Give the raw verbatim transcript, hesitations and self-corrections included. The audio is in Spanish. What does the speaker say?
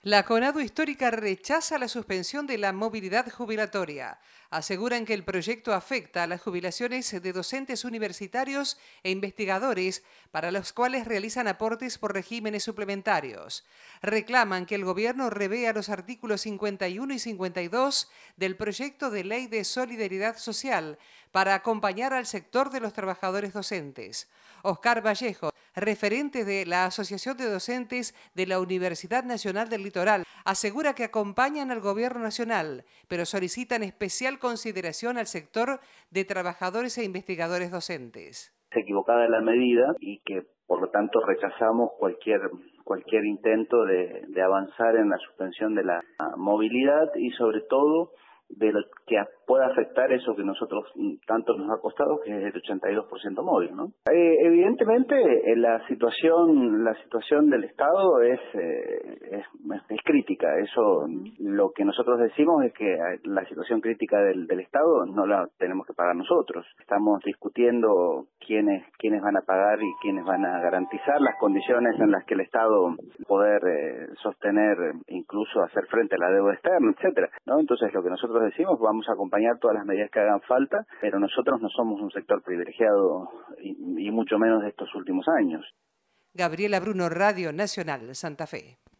La CONADU Histórica rechaza la suspensión de la movilidad jubilatoria. Aseguran que el proyecto afecta a las jubilaciones de docentes universitarios e investigadores para los cuales realizan aportes por regímenes suplementarios. Reclaman que el gobierno revea los artículos cincuenta y uno y cincuenta y dos del proyecto de ley de solidaridad social para acompañar al sector de los trabajadores docentes. Oscar Vallejo, referente de la Asociación de Docentes de la Universidad Nacional del Litoral, asegura que acompañan al Gobierno Nacional, pero solicitan especial consideración al sector de trabajadores e investigadores docentes. Es equivocada la medida y que por lo tanto rechazamos cualquier cualquier intento de, de avanzar en la suspensión de la movilidad y sobre todo de lo que pueda afectar eso que nosotros tanto nos ha costado, que es el ochenta y dos por ciento móvil, ¿no? Eh, evidentemente eh, la situación la situación del Estado es, eh, es es crítica. Eso, lo que nosotros decimos es que la situación crítica del, del Estado no la tenemos que pagar nosotros. Estamos discutiendo quiénes quiénes van a pagar y quiénes van a garantizar las condiciones en las que el Estado poder eh, sostener, incluso hacer frente a la deuda externa, etcétera, ¿no? Entonces lo que nosotros decimos, vamos a acompañar todas las medidas que hagan falta, pero nosotros no somos un sector privilegiado y, y mucho menos de estos últimos años. Gabriela Bruno, Radio Nacional, Santa Fe.